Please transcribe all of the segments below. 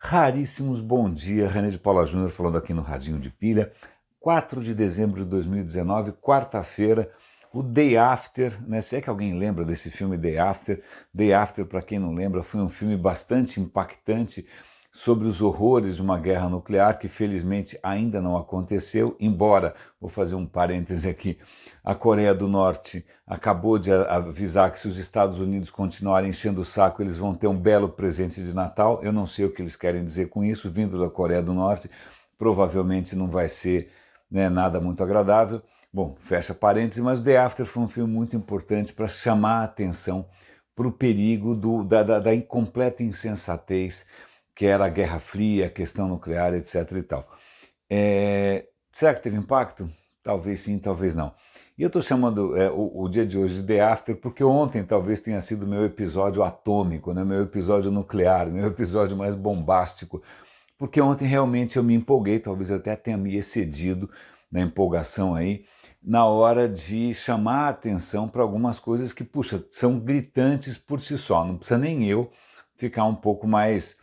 Raríssimos bom dia, René de Paula Júnior falando aqui no Radinho de Pilha, 4 de dezembro de 2019, quarta-feira, o Day After, né? Se é que alguém lembra desse filme Day After. Day After, para quem não lembra, foi um filme bastante impactante sobre os horrores de uma guerra nuclear que felizmente ainda não aconteceu, embora, vou fazer um parêntese aqui, a Coreia do Norte acabou de avisar que se os Estados Unidos continuarem enchendo o saco, eles vão ter um belo presente de Natal. Eu não sei o que eles querem dizer com isso, vindo da Coreia do Norte, provavelmente não vai ser, né, nada muito agradável. Bom, fecha parênteses, mas The After foi um filme muito importante para chamar a atenção para o perigo da incompleta insensatez que era a Guerra Fria, a questão nuclear, etc. e tal. Será que teve impacto? Talvez sim, talvez não. E eu estou chamando o dia de hoje de The After porque ontem talvez tenha sido meu episódio atômico, né? Meu episódio nuclear, meu episódio mais bombástico, porque ontem realmente eu me empolguei, talvez eu até tenha me excedido na empolgação aí, na hora de chamar a atenção para algumas coisas que, puxa, são gritantes por si só, não precisa nem eu ficar um pouco mais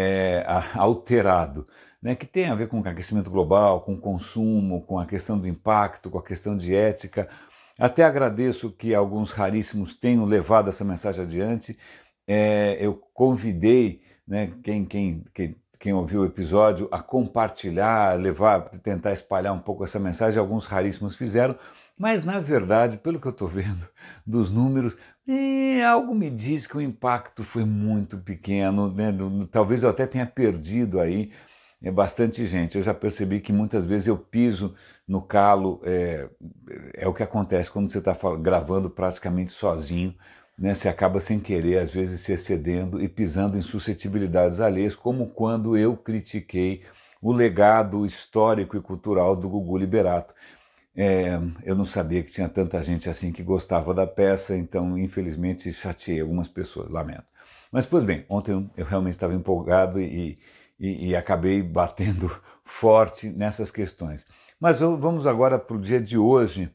alterado, né, que tem a ver com o aquecimento global, com o consumo, com a questão do impacto, com a questão de ética. Até agradeço que alguns raríssimos tenham levado essa mensagem adiante. Eu convidei, né, quem ouviu o episódio a compartilhar, levar, tentar espalhar um pouco essa mensagem. Alguns raríssimos fizeram, mas na verdade, pelo que eu estou vendo dos números, algo me diz que o impacto foi muito pequeno, né? Talvez eu até tenha perdido aí bastante gente. Eu já percebi que muitas vezes eu piso no calo, é o que acontece quando você está gravando praticamente sozinho, né? Você acaba sem querer, às vezes se excedendo e pisando em suscetibilidades alheias, como quando eu critiquei o legado histórico e cultural do Gugu Liberato. Eu não sabia que tinha tanta gente assim que gostava da peça, então infelizmente chateei algumas pessoas, lamento. Mas pois bem, ontem eu realmente estava empolgado e acabei batendo forte nessas questões. Mas vamos agora para o dia de hoje,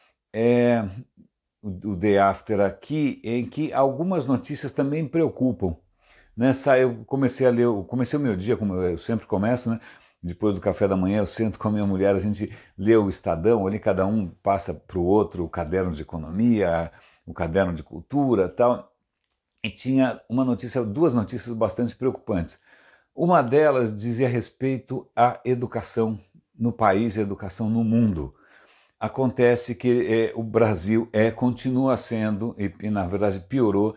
o Day After aqui, em que algumas notícias também preocupam. Nessa, eu comecei a ler, comecei o meu dia, como eu sempre começo, né? Depois do café da manhã, eu sento com a minha mulher, a gente lê o Estadão, ali cada um passa para o outro o caderno de economia, o caderno de cultura, tal. E tinha uma notícia, duas notícias bastante preocupantes. Uma delas dizia respeito à educação no país e à educação no mundo. Acontece que o Brasil continua sendo, e na verdade piorou,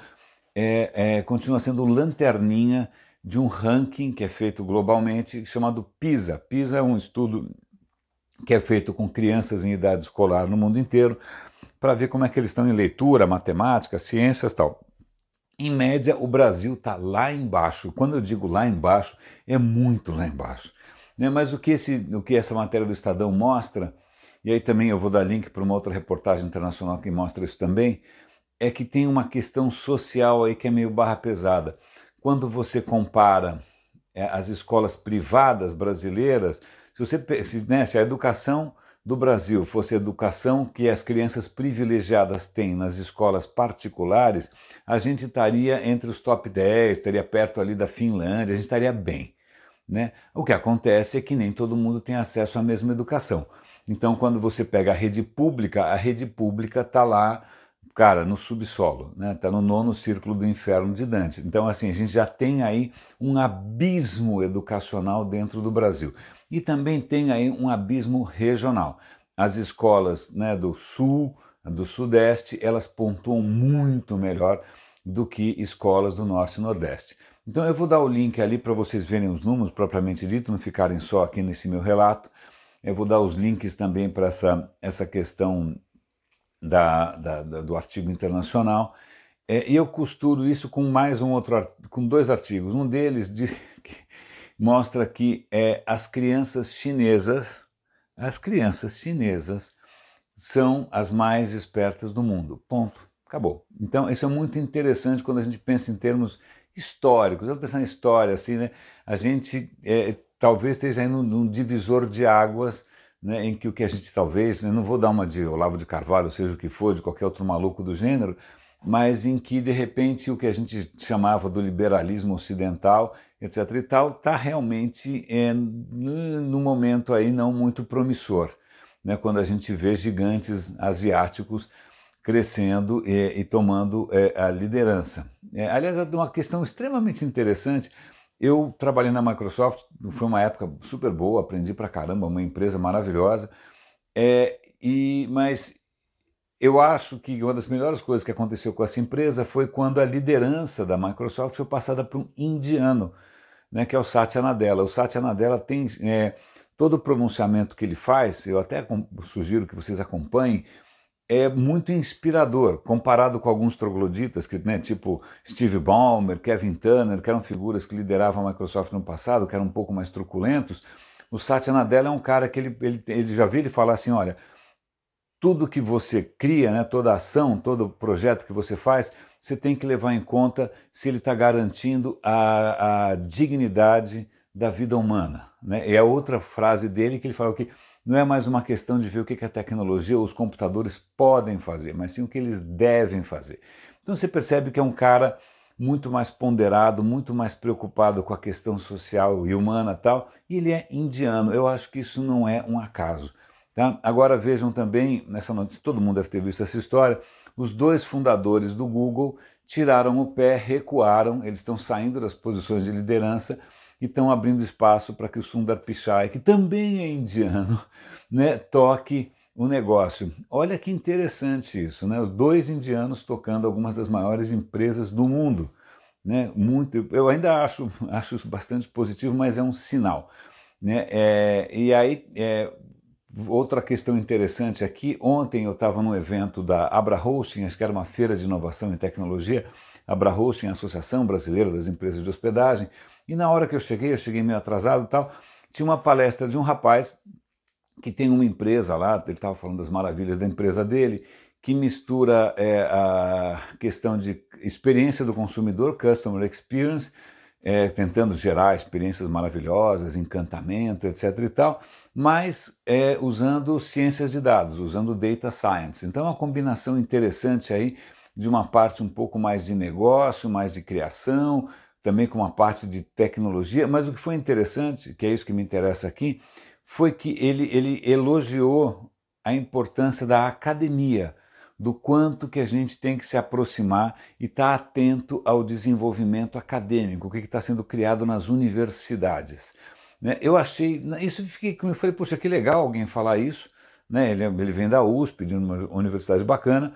continua sendo lanterninha de um ranking que é feito globalmente chamado PISA. PISA é um estudo que é feito com crianças em idade escolar no mundo inteiro para ver como é que eles estão em leitura, matemática, ciências e tal. Em média, o Brasil está lá embaixo. Quando eu digo lá embaixo, é muito lá embaixo. Né? Mas o que essa matéria do Estadão mostra, e aí também eu vou dar link para uma outra reportagem internacional que mostra isso também, é que tem uma questão social aí que é meio barra pesada. Quando você compara as escolas privadas brasileiras, se a educação do Brasil fosse a educação que as crianças privilegiadas têm nas escolas particulares, a gente estaria entre os top 10, estaria perto ali da Finlândia, a gente estaria bem. Né? O que acontece é que nem todo mundo tem acesso à mesma educação. Então, quando você pega a rede pública está lá, cara, no subsolo, né? Está no nono círculo do inferno de Dante. Então, assim, a gente já tem aí um abismo educacional dentro do Brasil. E também tem aí um abismo regional. As escolas, né, do sul, do sudeste, elas pontuam muito melhor do que escolas do norte e nordeste. Então eu vou dar o link ali para vocês verem os números propriamente dito, não ficarem só aqui nesse meu relato. Eu vou dar os links também para essa questão do artigo internacional. E eu costuro isso com mais com dois artigos. Um deles que mostra que as crianças chinesas são as mais espertas do mundo. Ponto. Acabou. Então isso é muito interessante quando a gente pensa em termos históricos. Vamos pensar em história, assim, né? A gente talvez esteja aí num divisor de águas, né, em que o que a gente talvez, eu não vou dar uma de Olavo de Carvalho, seja o que for, de qualquer outro maluco do gênero, mas em que de repente o que a gente chamava do liberalismo ocidental etc. e tal, está realmente num momento aí não muito promissor, né, quando a gente vê gigantes asiáticos crescendo e tomando a liderança. Aliás, é uma questão extremamente interessante. Eu trabalhei na Microsoft, foi uma época super boa, aprendi pra caramba, uma empresa maravilhosa, mas eu acho que uma das melhores coisas que aconteceu com essa empresa foi quando a liderança da Microsoft foi passada por um indiano, né, que é o Satya Nadella. O Satya Nadella tem todo o pronunciamento que ele faz, eu até sugiro que vocês acompanhem, é muito inspirador, comparado com alguns trogloditas, que, né, tipo Steve Ballmer, Kevin Turner, que eram figuras que lideravam a Microsoft no passado, que eram um pouco mais truculentos. O Satya Nadella é um cara que ele já viu ele falar assim, olha, tudo que você cria, né, toda ação, todo projeto que você faz, você tem que levar em conta se ele está garantindo a dignidade da vida humana, né? E a outra frase dele que ele falou que não é mais uma questão de ver o que a tecnologia ou os computadores podem fazer, mas sim o que eles devem fazer. Então você percebe que é um cara muito mais ponderado, muito mais preocupado com a questão social e humana e tal, e ele é indiano. Eu acho que isso não é um acaso. Tá? Agora vejam também, nessa notícia, todo mundo deve ter visto essa história, os dois fundadores do Google tiraram o pé, recuaram, eles estão saindo das posições de liderança e estão abrindo espaço para que o Sundar Pichai, que também é indiano, né, toque o negócio. Olha que interessante isso, né? Os dois indianos tocando algumas das maiores empresas do mundo. Né? Muito, eu ainda acho isso bastante positivo, mas é um sinal. Né? E aí, outra questão interessante aqui, ontem eu estava num evento da Abra Hosting, acho que era uma feira de inovação e tecnologia, Abra Hosting, a Associação Brasileira das Empresas de Hospedagem, e na hora que eu cheguei meio atrasado e tal, tinha uma palestra de um rapaz que tem uma empresa lá, ele estava falando das maravilhas da empresa dele, que mistura a questão de experiência do consumidor, Customer Experience, tentando gerar experiências maravilhosas, encantamento, etc. e tal, mas usando ciências de dados, usando data science. Então é uma combinação interessante aí de uma parte um pouco mais de negócio, mais de criação, também com uma parte de tecnologia, mas o que foi interessante, que é isso que me interessa aqui, foi que ele elogiou a importância da academia, do quanto que a gente tem que se aproximar e estar atento ao desenvolvimento acadêmico, o que está sendo criado nas universidades. Né? Eu achei, isso eu falei, poxa, que legal alguém falar isso, né? Ele vem da USP, de uma universidade bacana,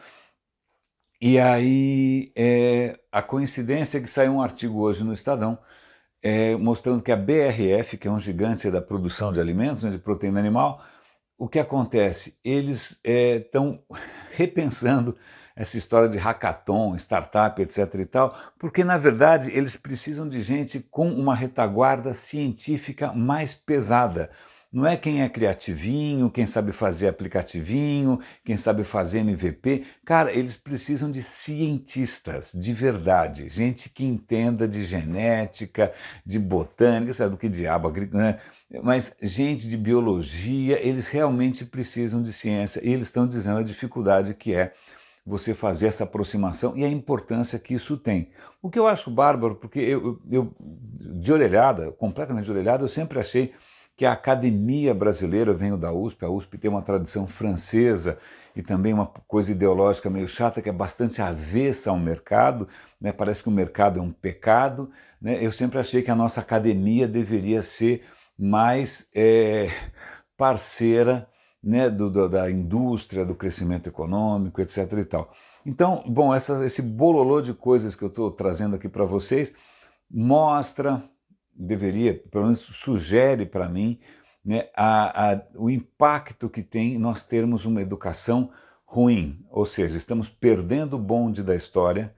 e aí a coincidência é que saiu um artigo hoje no Estadão, mostrando que a BRF, que é um gigante da produção de alimentos, né, de proteína animal, o que acontece? Eles estão repensando essa história de hackathon, startup, etc. e tal, porque na verdade eles precisam de gente com uma retaguarda científica mais pesada. Não é quem é criativinho, quem sabe fazer aplicativinho, quem sabe fazer MVP. Cara, eles precisam de cientistas de verdade, gente que entenda de genética, de botânica, sabe do que diabo, né? Mas gente de biologia, eles realmente precisam de ciência e eles estão dizendo a dificuldade que é você fazer essa aproximação e a importância que isso tem. O que eu acho bárbaro, porque eu de orelhada, completamente de orelhada, eu sempre achei que a academia brasileira, eu venho da USP, a USP tem uma tradição francesa e também uma coisa ideológica meio chata que é bastante avessa ao mercado, né? Parece que o mercado é um pecado, né? Eu sempre achei que a nossa academia deveria ser mais parceira, né, da indústria, do crescimento econômico, etc. e tal. Então, bom, esse bololô de coisas que eu estou trazendo aqui para vocês mostra, deveria, pelo menos sugere para mim, né, o impacto que tem nós termos uma educação ruim, ou seja, estamos perdendo o bonde da história,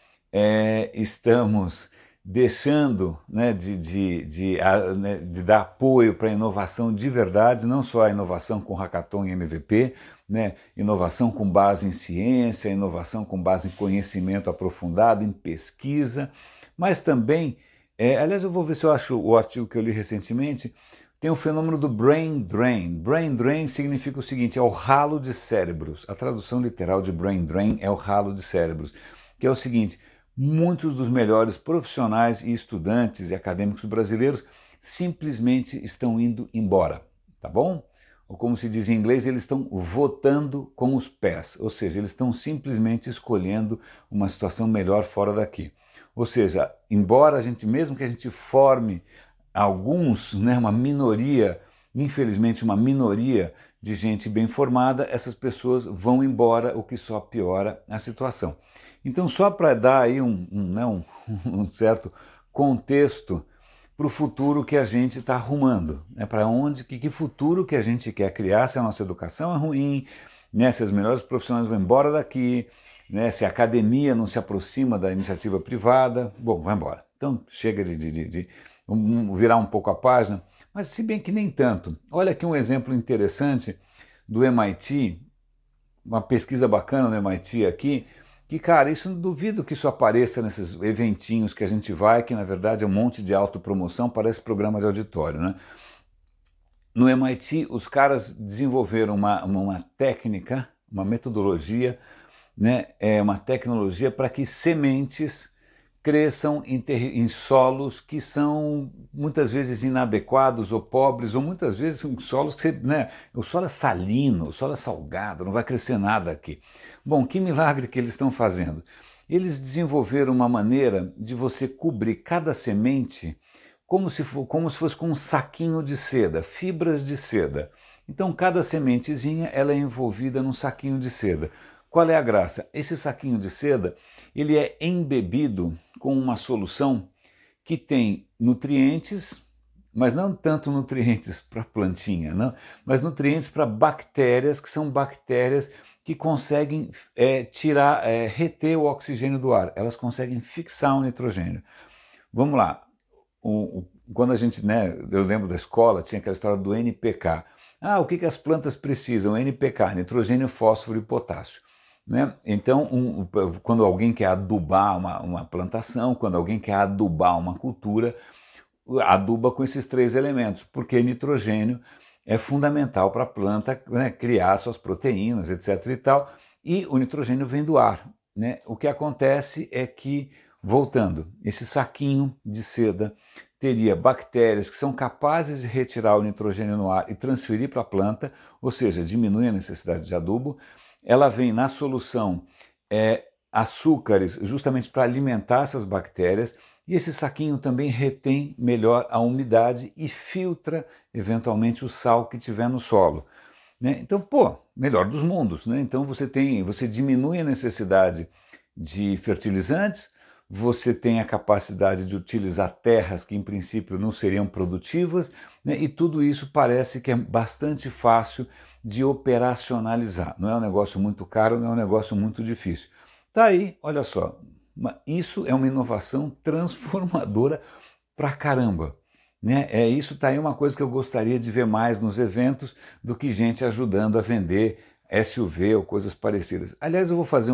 estamos deixando, né, de dar apoio para a inovação de verdade, não só a inovação com hackathon e MVP, né, inovação com base em ciência, inovação com base em conhecimento aprofundado, em pesquisa, mas também, aliás, eu vou ver se eu acho o artigo que eu li recentemente, tem o fenômeno do brain drain. Brain drain significa o seguinte, é o ralo de cérebros. A tradução literal de brain drain é o ralo de cérebros, que é o seguinte, muitos dos melhores profissionais e estudantes e acadêmicos brasileiros simplesmente estão indo embora, tá bom? Ou como se diz em inglês, eles estão votando com os pés, ou seja, eles estão simplesmente escolhendo uma situação melhor fora daqui. Ou seja, embora mesmo que a gente forme alguns, né, uma minoria, infelizmente uma minoria de gente bem formada, essas pessoas vão embora, o que só piora a situação. Então, só para dar aí um certo contexto para o futuro que a gente está arrumando, né? Para onde, que futuro que a gente quer criar, se a nossa educação é ruim, né? Se as melhores profissionais vão embora daqui, né? Se a academia não se aproxima da iniciativa privada, bom, vai embora. Então chega de virar um pouco a página, mas se bem que nem tanto. Olha aqui um exemplo interessante do MIT, uma pesquisa bacana no MIT aqui, que, cara, isso não duvido que isso apareça nesses eventinhos que a gente vai, que na verdade é um monte de autopromoção, parece programa de auditório, né? No MIT, os caras desenvolveram uma técnica, uma metodologia, né? Uma tecnologia para que sementes cresçam em solos que são muitas vezes inadequados ou pobres, ou muitas vezes em solos que né, o solo é salino, o solo é salgado, não vai crescer nada aqui. Bom, que milagre que eles estão fazendo. Eles desenvolveram uma maneira de você cobrir cada semente como se fosse com um saquinho de seda, fibras de seda. Então cada sementezinha ela é envolvida num saquinho de seda. Qual é a graça? Esse saquinho de seda ele é embebido com uma solução que tem nutrientes, mas não tanto nutrientes para a plantinha, não, mas nutrientes para bactérias, que são bactérias que conseguem reter o oxigênio do ar, elas conseguem fixar o nitrogênio. Vamos lá, quando a gente, né, eu lembro da escola, tinha aquela história do NPK. Ah, o que as plantas precisam? NPK, nitrogênio, fósforo e potássio. Né? Então, quando alguém quer adubar uma plantação, quando alguém quer adubar uma cultura, aduba com esses três elementos, porque nitrogênio é fundamental para a planta, né, criar suas proteínas, etc. e tal, e o nitrogênio vem do ar. Né? O que acontece é que, voltando, esse saquinho de seda teria bactérias que são capazes de retirar o nitrogênio no ar e transferir para a planta, ou seja, diminui a necessidade de adubo. Ela vem na solução açúcares justamente para alimentar essas bactérias e esse saquinho também retém melhor a umidade e filtra eventualmente o sal que tiver no solo. Né? Então, pô, melhor dos mundos. Né? Então você diminui a necessidade de fertilizantes, você tem a capacidade de utilizar terras que em princípio não seriam produtivas, né? E tudo isso parece que é bastante fácil de operacionalizar. Não é um negócio muito caro, não é um negócio muito difícil. Tá aí, olha só, isso é uma inovação transformadora pra caramba. Né? Isso tá aí uma coisa que eu gostaria de ver mais nos eventos do que gente ajudando a vender SUV ou coisas parecidas. Aliás, eu vou fazer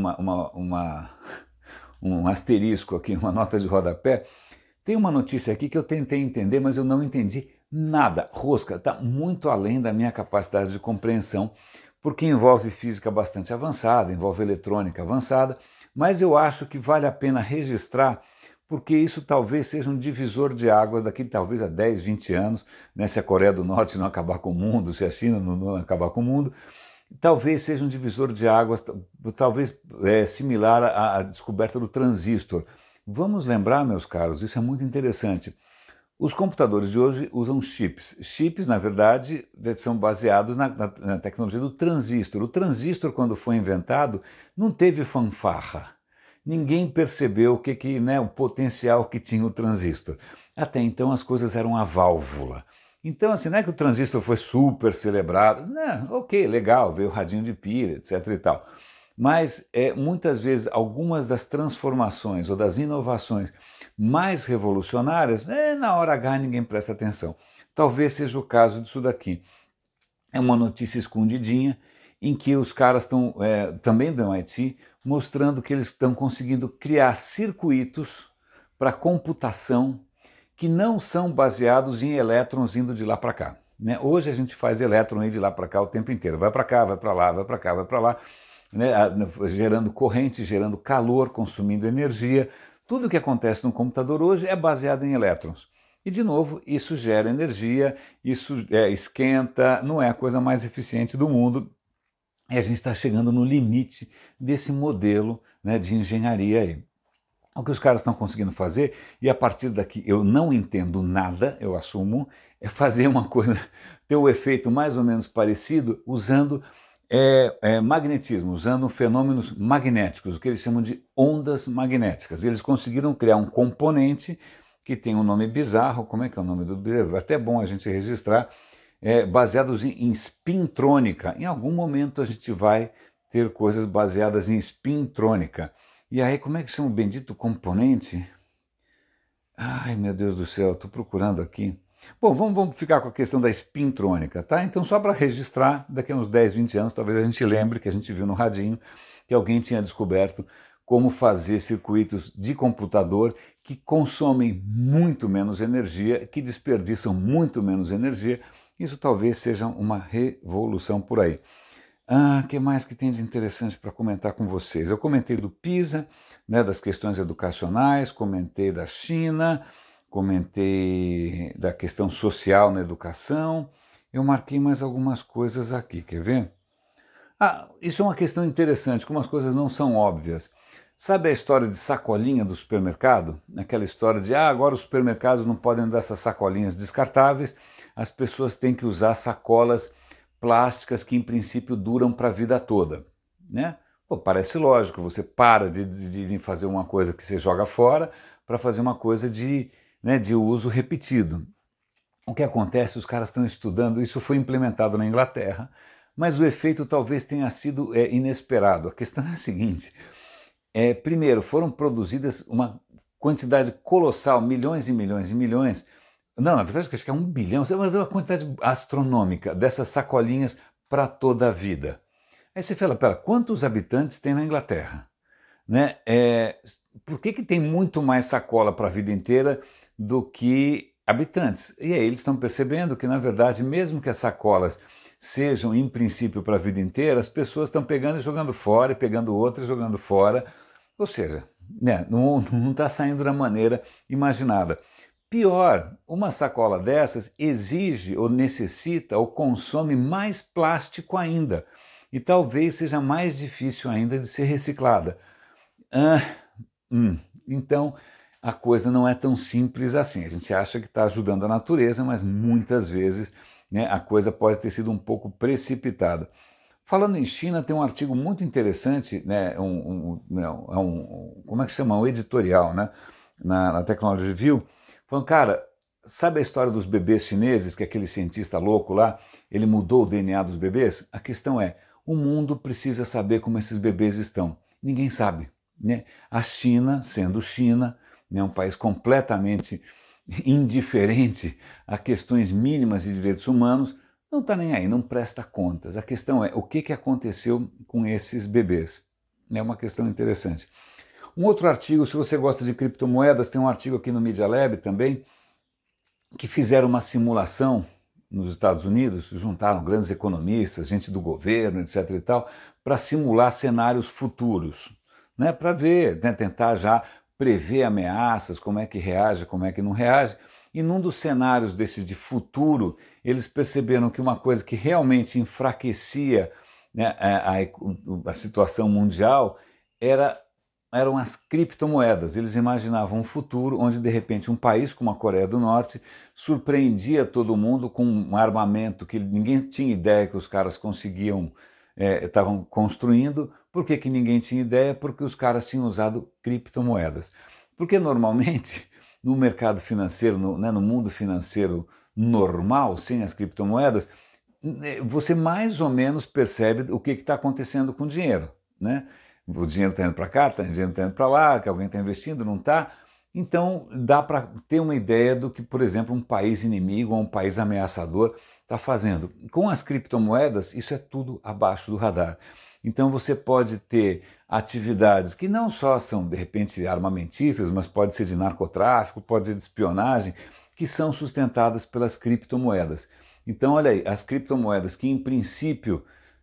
um asterisco aqui, uma nota de rodapé. Tem uma notícia aqui que eu tentei entender, mas eu não entendi nada. Rosca, está muito além da minha capacidade de compreensão, porque envolve física bastante avançada, envolve eletrônica avançada, mas eu acho que vale a pena registrar, porque isso talvez seja um divisor de águas daqui talvez a 10, 20 anos, né, se a Coreia do Norte não acabar com o mundo, se a China não acabar com o mundo, talvez seja um divisor de águas, talvez similar à descoberta do transistor. Vamos lembrar, meus caros, isso é muito interessante. Os computadores de hoje usam chips. Chips, na verdade, são baseados na tecnologia do transistor. O transistor, quando foi inventado, não teve fanfarra. Ninguém percebeu o potencial que tinha o transistor. Até então as coisas eram a válvula. Então, assim, não é que o transistor foi super celebrado. Não, ok, legal, veio o radinho de pilha, etc e tal. Mas muitas vezes algumas das transformações ou das inovações mais revolucionárias, na hora H ninguém presta atenção. Talvez seja o caso disso daqui. É uma notícia escondidinha em que os caras estão, também do MIT, mostrando que eles estão conseguindo criar circuitos para computação que não são baseados em elétrons indo de lá para cá. Né? Hoje a gente faz elétron ir de lá para cá o tempo inteiro. Vai para cá, vai para lá, vai para cá, vai para lá. né, gerando corrente, gerando calor, consumindo energia. Tudo que acontece no computador hoje é baseado em elétrons. E, de novo, isso gera energia, isso esquenta, não é a coisa mais eficiente do mundo. E a gente está chegando no limite desse modelo, né, de engenharia aí. O que os caras estão conseguindo fazer, e a partir daqui eu não entendo nada, eu assumo, é fazer uma coisa, ter o efeito mais ou menos parecido usando magnetismo, usando fenômenos magnéticos, o que eles chamam de ondas magnéticas. Eles conseguiram criar um componente que tem um nome bizarro, como é que é o nome do bizarro? É até bom a gente registrar, baseados em spintrônica. Em algum momento a gente vai ter coisas baseadas em spintrônica. E aí, como é que chama o bendito componente? Ai, meu Deus do céu, estou procurando aqui. Bom, vamos ficar com a questão da spintrônica, tá? Então, só para registrar, daqui a uns 10, 20 anos, talvez a gente lembre que a gente viu no radinho que alguém tinha descoberto como fazer circuitos de computador que consomem muito menos energia, que desperdiçam muito menos energia. Isso talvez seja uma revolução por aí. O que mais que tem de interessante para comentar com vocês? Eu comentei do PISA, né, das questões educacionais, comentei da China, comentei da questão social na educação. Eu marquei mais algumas coisas aqui, quer ver? Isso é uma questão interessante, como as coisas não são óbvias. Sabe a história de sacolinha do supermercado? Aquela história de, agora os supermercados não podem dar essas sacolinhas descartáveis, as pessoas têm que usar sacolas plásticas que em princípio duram para a vida toda, né? Pô, parece lógico, você para de fazer uma coisa que você joga fora para fazer uma coisa de uso repetido. O que acontece, os caras estão estudando, isso foi implementado na Inglaterra, mas o efeito talvez tenha sido inesperado. A questão é a seguinte, primeiro, foram produzidas uma quantidade colossal, milhões e milhões e milhões. Não, na verdade, acho que é 1 bilhão, mas é uma quantidade astronômica dessas sacolinhas para toda a vida. Aí você fala, pera, quantos habitantes tem na Inglaterra? Né? Por que tem muito mais sacola para a vida inteira do que habitantes? E aí eles estão percebendo que, na verdade, mesmo que as sacolas sejam, em princípio, para a vida inteira, as pessoas estão pegando e jogando fora, e pegando outras e jogando fora. Ou seja, né, não está saindo da maneira imaginada. Pior, uma sacola dessas exige ou necessita ou consome mais plástico ainda e talvez seja mais difícil ainda de ser reciclada. Então a coisa não é tão simples assim. A gente acha que está ajudando a natureza, mas muitas vezes, né, a coisa pode ter sido um pouco precipitada. Falando em China, tem um artigo muito interessante, né, como é que chama? Um editorial, né, na Technology Review, falando, cara, sabe a história dos bebês chineses, que aquele cientista louco lá, ele mudou o DNA dos bebês? A questão é, o mundo precisa saber como esses bebês estão. Ninguém sabe, né? A China, sendo China, né, um país completamente indiferente a questões mínimas de direitos humanos, não está nem aí, não presta contas. A questão é o que aconteceu com esses bebês. É uma questão interessante. Um outro artigo, se você gosta de criptomoedas, tem um artigo aqui no Media Lab também, que fizeram uma simulação nos Estados Unidos, juntaram grandes economistas, gente do governo, etc. e tal, para simular cenários futuros, né, para ver, né, tentar já prever ameaças, como é que reage, como é que não reage. E num dos cenários desses de futuro, eles perceberam que uma coisa que realmente enfraquecia, né, a situação mundial eram as criptomoedas. Eles imaginavam um futuro onde, de repente, um país como a Coreia do Norte surpreendia todo mundo com um armamento que ninguém tinha ideia que os caras conseguiam, estavam construindo. Por que ninguém tinha ideia? Porque os caras tinham usado criptomoedas. Porque normalmente no mercado financeiro, no mundo financeiro normal, sem as criptomoedas, você mais ou menos percebe o que está acontecendo com o dinheiro, né? O dinheiro está indo para cá, o dinheiro está indo para lá, que alguém está investindo, não está. Então dá para ter uma ideia do que, por exemplo, um país inimigo ou um país ameaçador está fazendo. Com as criptomoedas, isso é tudo abaixo do radar. Então você pode ter atividades que não só são, de repente, armamentistas, mas pode ser de narcotráfico, pode ser de espionagem, que são sustentadas pelas criptomoedas. Então, olha aí, as criptomoedas que, em princípio,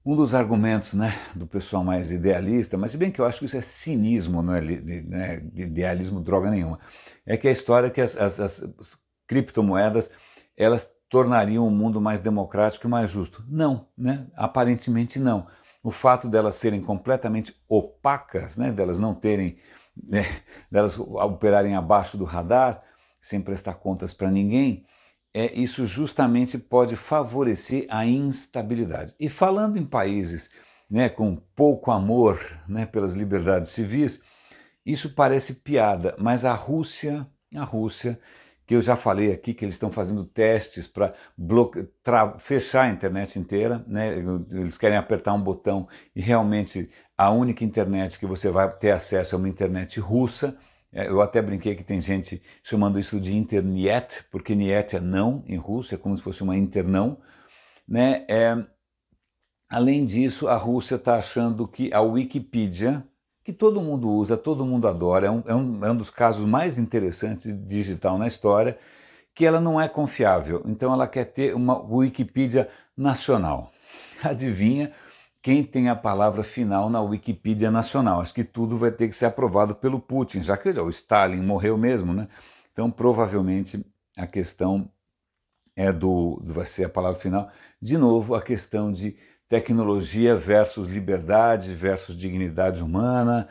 Um dos argumentos, né, do pessoal mais idealista, mas se bem que eu acho que isso é cinismo, não é, idealismo droga nenhuma, é que a história é que as criptomoedas, elas tornariam o mundo mais democrático e mais justo. Não, né? Aparentemente não. O fato delas serem completamente opacas, né, delas não terem, né, delas operarem abaixo do radar, sem prestar contas para ninguém, isso justamente pode favorecer a instabilidade. E falando em países, né, com pouco amor, né, pelas liberdades civis, isso parece piada, mas a Rússia, que eu já falei aqui que eles estão fazendo testes para fechar a internet inteira, né? Eles querem apertar um botão e realmente a única internet que você vai ter acesso é uma internet russa. Eu até brinquei que tem gente chamando isso de internet, porque niet é não em russo, é como se fosse uma internão, né? Além disso, a Rússia está achando que a Wikipedia, que todo mundo usa, todo mundo adora, é um dos casos mais interessantes digital na história, que ela não é confiável. Então ela quer ter uma Wikipedia nacional. Adivinha quem tem a palavra final na Wikipedia nacional? Acho que tudo vai ter que ser aprovado pelo Putin, já que o Stalin morreu mesmo, né? Então provavelmente a questão vai ser a palavra final. De novo, a questão de tecnologia versus liberdade versus dignidade humana.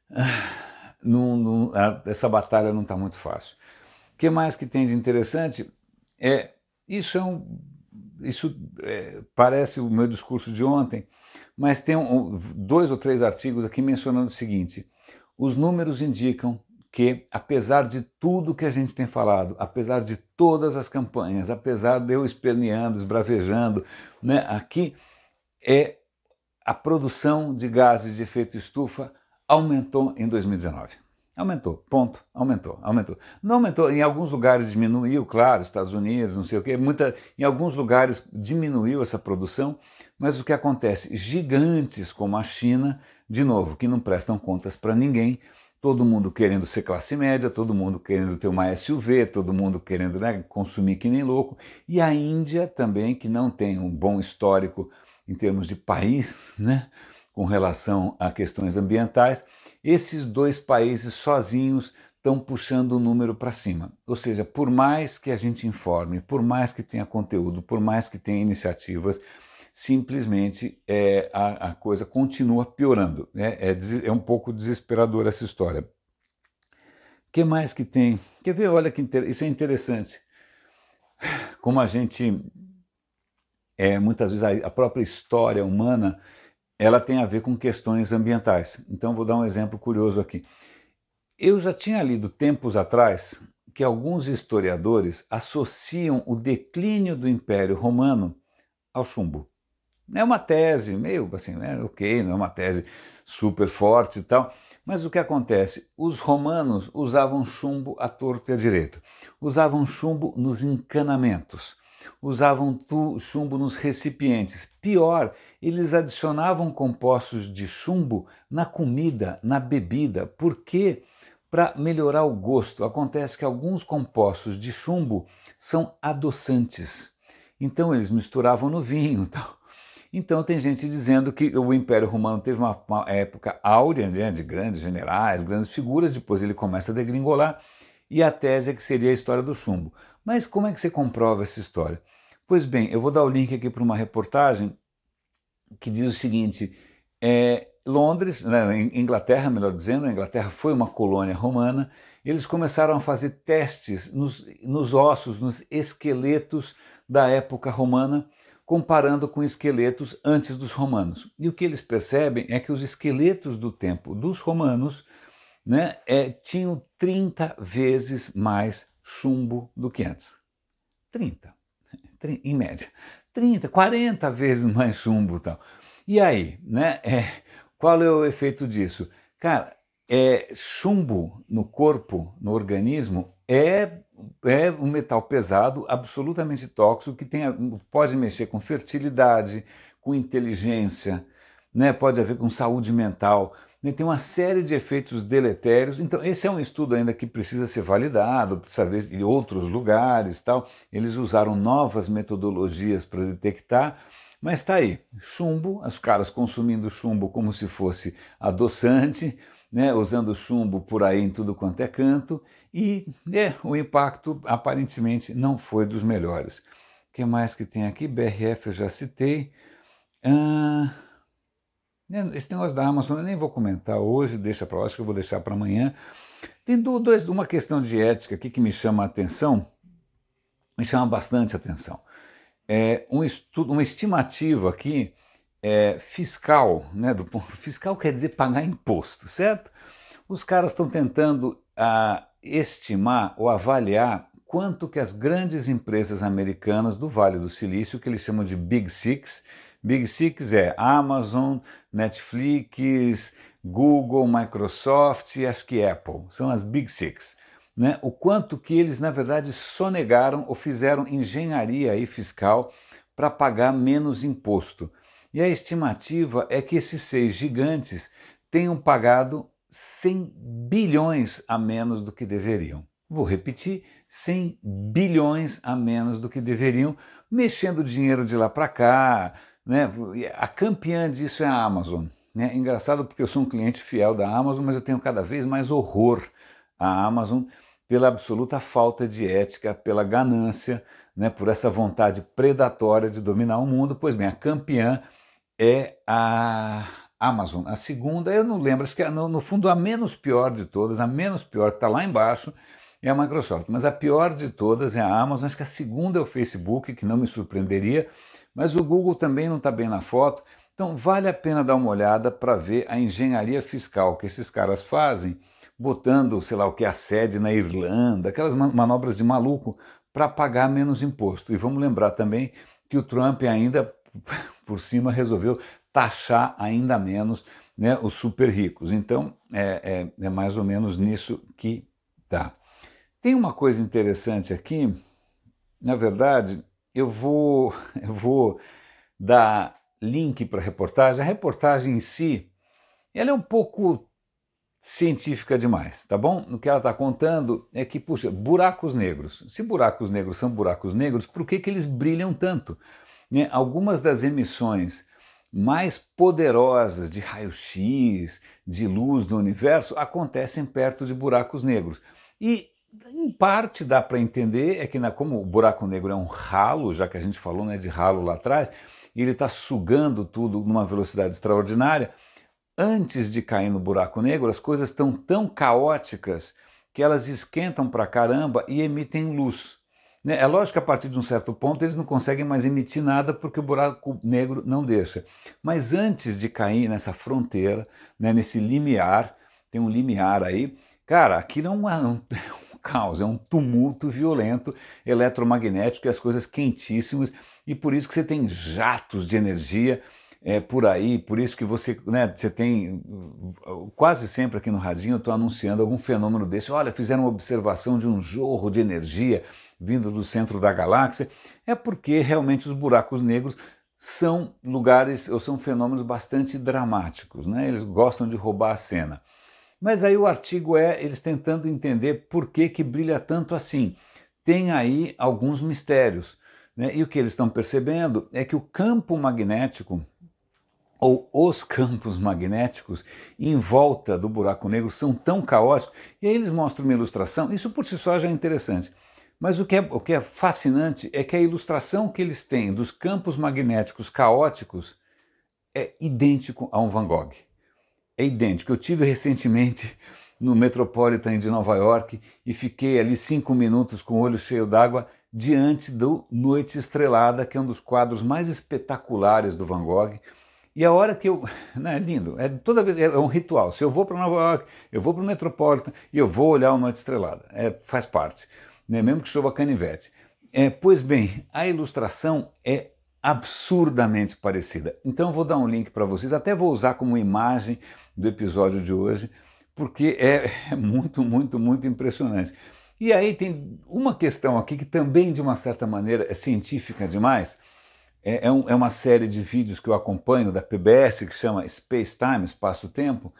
Essa batalha não está muito fácil. O que mais que tem de interessante isso parece o meu discurso de ontem, mas tem 2 ou 3 artigos aqui mencionando o seguinte: os números indicam que, apesar de tudo que a gente tem falado, apesar de todas as campanhas, apesar de eu esperneando, esbravejando, né, aqui a produção de gases de efeito estufa aumentou em 2019. Aumentou, ponto, aumentou. Não aumentou, em alguns lugares diminuiu, claro, Estados Unidos, não sei o quê, em alguns lugares diminuiu essa produção, mas o que acontece? Gigantes como a China, de novo, que não prestam contas para ninguém, todo mundo querendo ser classe média, todo mundo querendo ter uma SUV, todo mundo querendo, né, consumir que nem louco, e a Índia também, que não tem um bom histórico em termos de país, né, com relação a questões ambientais. Esses 2 países sozinhos estão puxando o número para cima. Ou seja, por mais que a gente informe, por mais que tenha conteúdo, por mais que tenha iniciativas, simplesmente a coisa continua piorando. É um pouco desesperadora essa história. O que mais que tem? Quer ver? Olha que isso é interessante. Como a gente, muitas vezes, a própria história humana, ela tem a ver com questões ambientais. Então vou dar um exemplo curioso aqui. Eu já tinha lido tempos atrás que alguns historiadores associam o declínio do Império Romano ao chumbo. É uma tese meio assim, né? Ok, não é uma tese super forte e tal, mas o que acontece? Os romanos usavam chumbo à torto e à direito, usavam chumbo nos encanamentos, usavam chumbo nos recipientes. Pior, eles adicionavam compostos de chumbo na comida, na bebida. Por quê? Para melhorar o gosto. Acontece que alguns compostos de chumbo são adoçantes, então eles misturavam no vinho e tal. Então tem gente dizendo que o Império Romano teve uma época áurea, né, de grandes generais, grandes figuras, depois ele começa a degringolar, e a tese é que seria a história do chumbo. Mas como é que você comprova essa história? Pois bem, eu vou dar o link aqui para uma reportagem que diz o seguinte: Londres, né, Inglaterra, melhor dizendo, a Inglaterra foi uma colônia romana, eles começaram a fazer testes nos ossos, nos esqueletos da época romana, comparando com esqueletos antes dos romanos. E o que eles percebem é que os esqueletos do tempo dos romanos, né, tinham 30 vezes mais chumbo do que antes. 30, em média. 30, 40 vezes mais chumbo e tal. E aí, né, qual é o efeito disso? Cara, chumbo no corpo, no organismo, é um metal pesado, absolutamente tóxico, que pode mexer com fertilidade, com inteligência, né, pode haver com saúde mental, né, tem uma série de efeitos deletérios. Então esse é um estudo ainda que precisa ser validado, precisa ver em outros lugares, tal. Eles usaram novas metodologias para detectar, Mas está aí, chumbo, os caras consumindo chumbo como se fosse adoçante, né, usando chumbo por aí em tudo quanto é canto, e o impacto aparentemente não foi dos melhores. O que mais que tem aqui? BRF eu já citei. Esse negócio da Amazon eu nem vou comentar hoje, deixa para lá, acho que eu vou deixar para amanhã. Tem uma questão de ética aqui que me chama a atenção, me chama bastante atenção. Uma estimativa aqui fiscal, né? Fiscal quer dizer pagar imposto, certo? Os caras estão tentando estimar ou avaliar quanto que as grandes empresas americanas do Vale do Silício, que eles chamam de Big Six é Amazon, Netflix, Google, Microsoft e acho que Apple, são as Big Six. Né? O quanto que eles, na verdade, sonegaram ou fizeram engenharia aí fiscal para pagar menos imposto. E a estimativa é que esses 6 gigantes tenham pagado 100 bilhões a menos do que deveriam. Vou repetir, 100 bilhões a menos do que deveriam, mexendo dinheiro de lá para cá. Né? A campeã disso é a Amazon. Né? Engraçado porque eu sou um cliente fiel da Amazon, mas eu tenho cada vez mais horror à Amazon pela absoluta falta de ética, pela ganância, né? Por essa vontade predatória de dominar o mundo. Pois bem, a campeã é a Amazon. A segunda, eu não lembro, acho que no fundo a menos pior de todas, a menos pior que está lá embaixo, é a Microsoft. Mas a pior de todas é a Amazon, acho que a segunda é o Facebook, que não me surpreenderia, mas o Google também não está bem na foto. Então vale a pena dar uma olhada para ver a engenharia fiscal que esses caras fazem, botando, sei lá o que, a sede na Irlanda, aquelas manobras de maluco para pagar menos imposto. E vamos lembrar também que o Trump ainda, por cima, resolveu taxar ainda menos, né, os super ricos. Então é mais ou menos nisso que dá. Tem uma coisa interessante aqui, na verdade, eu vou dar link para a reportagem. A reportagem em si, ela é um pouco científica demais, tá bom? O que ela está contando é que, puxa, buracos negros. Se buracos negros são buracos negros, por que eles brilham tanto? Né? Algumas das emissões mais poderosas de raio-x, de luz no universo, acontecem perto de buracos negros. E, em parte, dá para entender, como o buraco negro é um ralo, já que a gente falou, né, de ralo lá atrás, e ele está sugando tudo numa velocidade extraordinária. Antes de cair no buraco negro, as coisas estão tão caóticas que elas esquentam pra caramba e emitem luz. Né? É lógico que a partir de um certo ponto eles não conseguem mais emitir nada porque o buraco negro não deixa. Mas antes de cair nessa fronteira, né, nesse limiar, tem um limiar aí, cara, aquilo é um caos, é um tumulto violento eletromagnético e as coisas quentíssimas, e por isso que você tem jatos de energia por aí, por isso que você tem, quase sempre aqui no radinho eu estou anunciando algum fenômeno desse. Olha, fizeram uma observação de um jorro de energia vindo do centro da galáxia. É porque realmente os buracos negros são lugares, ou são fenômenos bastante dramáticos, né? Eles gostam de roubar a cena. Mas aí o artigo eles tentando entender por que brilha tanto assim. Tem aí alguns mistérios, né? E o que eles estão percebendo é que o campo magnético, ou os campos magnéticos em volta do buraco negro são tão caóticos, e aí eles mostram uma ilustração, isso por si só já é interessante, mas o que é fascinante é que a ilustração que eles têm dos campos magnéticos caóticos é idêntico a um Van Gogh. É idêntico. Eu tive recentemente no Metropolitan de Nova York e fiquei ali 5 minutos com o olho cheio d'água diante do Noite Estrelada, que é um dos quadros mais espetaculares do Van Gogh. E a hora que eu... Não, é lindo, toda vez é um ritual. Se eu vou para Nova York, eu vou para o Metropolitan e eu vou olhar o Noite Estrelada. Faz parte, né? Mesmo que chova canivete. Pois bem, a ilustração é absurdamente parecida. Então eu vou dar um link para vocês, até vou usar como imagem do episódio de hoje, porque é muito, muito, muito impressionante. E aí tem uma questão aqui que também, de uma certa maneira, é científica demais. É uma série de vídeos que eu acompanho da PBS que chama Space Time, Espaço-Tempo,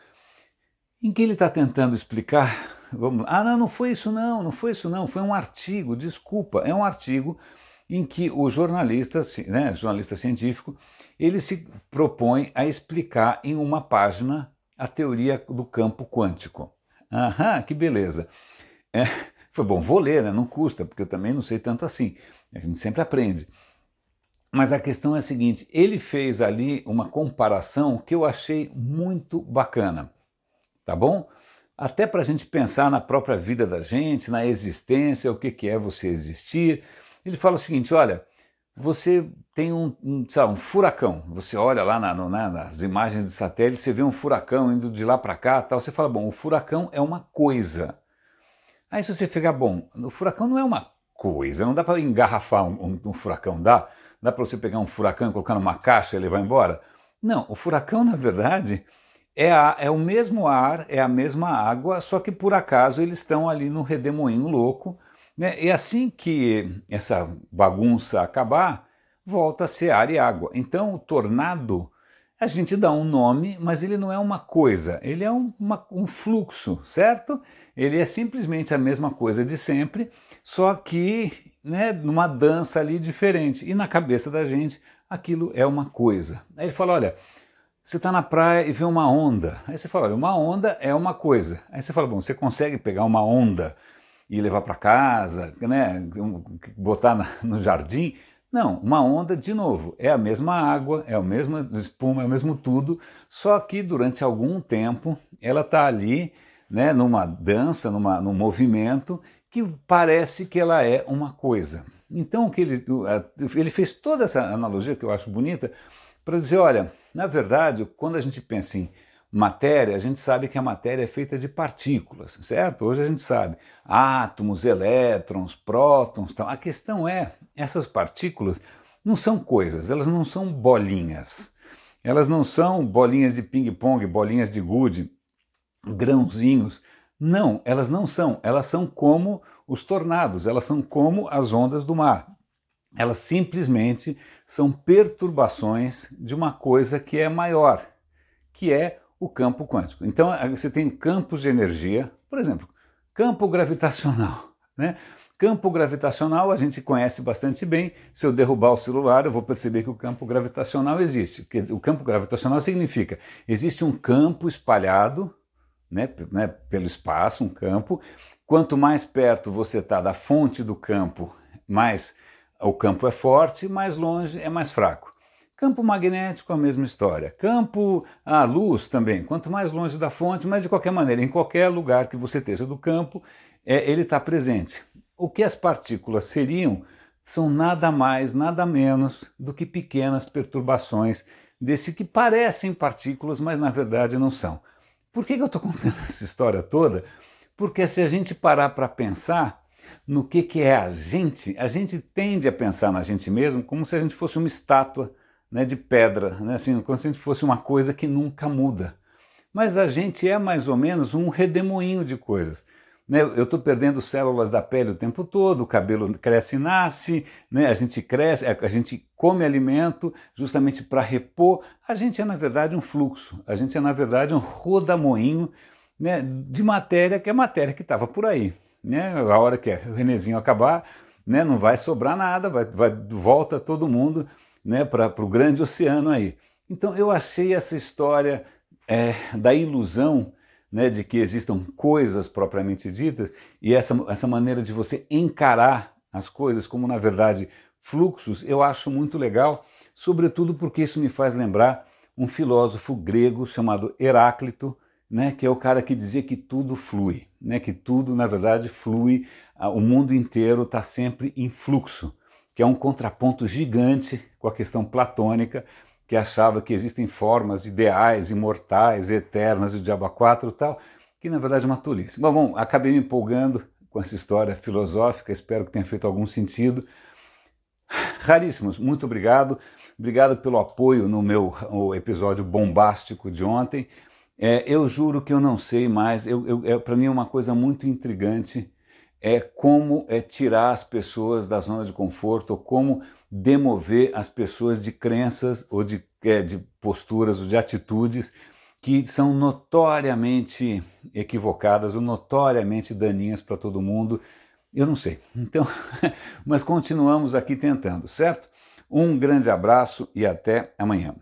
em que ele está tentando explicar, não foi isso não, foi um artigo, desculpa, é um artigo em que o jornalista, né, jornalista científico, ele se propõe a explicar em uma página a teoria do campo quântico. Aham, que beleza. É, foi bom, vou ler, né? Não custa, porque eu também não sei tanto assim. A gente sempre aprende. Mas a questão é a seguinte, ele fez ali uma comparação que eu achei muito bacana, tá bom? Até para a gente pensar na própria vida da gente, na existência, o que é você existir. Ele fala o seguinte, olha, você tem sabe, um furacão, você olha lá nas imagens de satélite, você vê um furacão indo de lá para cá, tal, você fala, bom, o furacão é uma coisa. Aí se você ficar, bom, o furacão não é uma coisa, não dá para engarrafar um furacão, dá? Dá para você pegar um furacão e colocar numa caixa e levar embora? Não, o furacão, na verdade, é o mesmo ar, é a mesma água, só que por acaso eles estão ali no redemoinho louco, né? E assim que essa bagunça acabar, volta a ser ar e água. Então o tornado, a gente dá um nome, mas ele não é uma coisa, ele é um fluxo, certo? Ele é simplesmente a mesma coisa de sempre, só que, né, numa dança ali diferente. E na cabeça da gente, aquilo é uma coisa. Aí ele fala, olha, você está na praia e vê uma onda. Aí você fala, olha, uma onda é uma coisa. Aí você fala, bom, você consegue pegar uma onda e levar para casa, né, botar no jardim? Não, uma onda, de novo, é a mesma água, é a mesma espuma, é o mesmo tudo, só que durante algum tempo ela está ali, né, numa dança, num movimento que parece que ela é uma coisa. Então o que ele fez toda essa analogia que eu acho bonita para dizer, olha, na verdade, quando a gente pensa em matéria, a gente sabe que a matéria é feita de partículas, certo? Hoje a gente sabe átomos, elétrons, prótons, tal. A questão é, essas partículas não são coisas, elas não são bolinhas. Elas não são bolinhas de ping-pong, bolinhas de gude, grãozinhos. Não, elas não são. Elas são como os tornados, elas são como as ondas do mar. Elas simplesmente são perturbações de uma coisa que é maior, que é o campo quântico. Então você tem campos de energia, por exemplo, campo gravitacional, né? Campo gravitacional a gente conhece bastante bem. Se eu derrubar o celular, eu vou perceber que o campo gravitacional existe. O campo gravitacional significa existe um campo espalhado, né, pelo espaço, um campo. Quanto mais perto você está da fonte do campo, mais o campo é forte, mais longe é mais fraco. Campo magnético, a mesma história. Campo, a luz também. Quanto mais longe da fonte, mas de qualquer maneira, em qualquer lugar que você esteja do campo, ele está presente. O que as partículas seriam são nada mais, nada menos do que pequenas perturbações desse que parecem partículas, mas na verdade não são. Por que eu estou contando essa história toda? Porque se a gente parar para pensar no que é a gente tende a pensar na gente mesmo como se a gente fosse uma estátua, né, de pedra, né, assim, como se a gente fosse uma coisa que nunca muda. Mas a gente é mais ou menos um redemoinho de coisas. Né? Eu estou perdendo células da pele o tempo todo, o cabelo cresce e nasce, né? A gente cresce, a gente come alimento justamente para repor. A gente é, na verdade, um fluxo, a gente é, na verdade, um rodamoinho, né, de matéria, que é matéria que estava por aí. Né? A hora que o renezinho acabar, né, não vai sobrar nada, volta todo mundo, né, para o grande oceano aí. Então eu achei essa história da ilusão, né, de que existam coisas propriamente ditas, e essa maneira de você encarar as coisas como, na verdade, fluxos, eu acho muito legal, sobretudo porque isso me faz lembrar um filósofo grego chamado Heráclito, né, que é o cara que dizia que tudo flui, né, que tudo, na verdade, flui, o mundo inteiro está sempre em fluxo, que é um contraponto gigante com a questão platônica, que achava que existem formas ideais, imortais, eternas, o diabo a quatro e tal, que na verdade é uma tolice. Bom, acabei me empolgando com essa história filosófica, espero que tenha feito algum sentido. Raríssimos, muito obrigado. Obrigado pelo apoio no meu episódio bombástico de ontem. Eu juro que eu não sei mais, para mim é uma coisa muito intrigante, como tirar as pessoas da zona de conforto, ou como demover as pessoas de crenças ou de posturas ou de atitudes que são notoriamente equivocadas ou notoriamente daninhas para todo mundo. Eu não sei. Então, mas continuamos aqui tentando, certo? Um grande abraço e até amanhã.